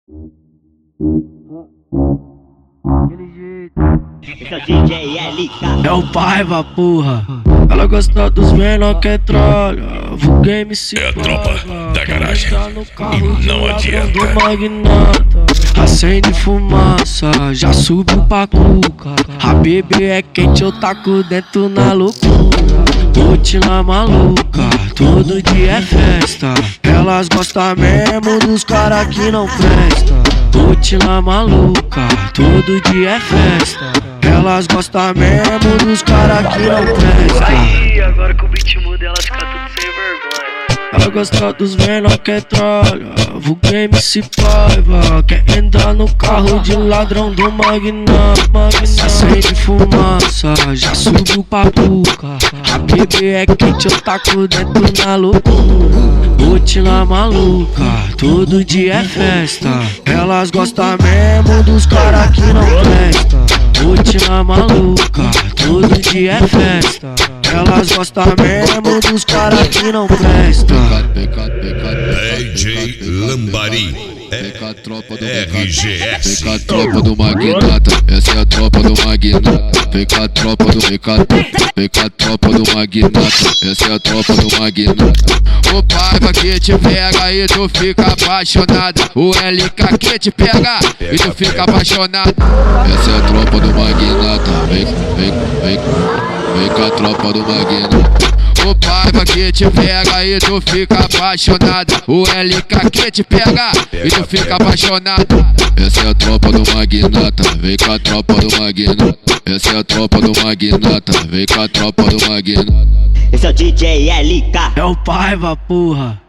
Esse é o DJ LK. É o Paiva, porra. Ela gosta dos menor que trolha. O game se É a tropa da garagem. E não adianta. Acende fumaça, já subiu pra cuca. A bebê é quente, eu taco dentro na loucura. Rotina maluca, todo dia é festa. Elas gostam mesmo dos cara que não presta. Rotina maluca, todo dia é festa. Elas gostam mesmo dos cara que não presta. Aí, agora que o beat muda, elas ficam tudo sem vergonha. Ela gosta dos menor que trolha. O game se paiva. Quer entrar no carro de ladrão do magnata. Acende fumaça, já subiu pra cuca. A bebê é quente, eu taco dentro na loucura. Rotina maluca, todo dia é festa. Elas gostam mesmo dos cara que não presta. Rotina maluca, todo dia é festa. Elas gostam mesmo dos cara que não presta. DJ Lambari, RGS. Vem com a tropa do magnata, essa é a tropa do magnata. Vem com a tropa do vem com a tropa do magnata, essa é a tropa do magnata. O Paiva que te pega e tu fica apaixonada. O LK que te pega e tu fica apaixonada. Essa é a tropa do magnata. Vem com a tropa do magnata. O Paiva que te pega e tu fica apaixonada. O LK que te pega e tu fica apaixonada. Essa é a tropa do magnata. Vem com a tropa do magnata. Essa é a tropa do magnata. Vem com a tropa do magnata. Esse é o DJ LK. É o Paiva, porra.